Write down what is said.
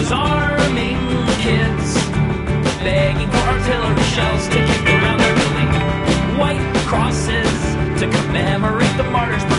was arming kids, begging for artillery shells to kick around their building. White crosses to commemorate the martyrs.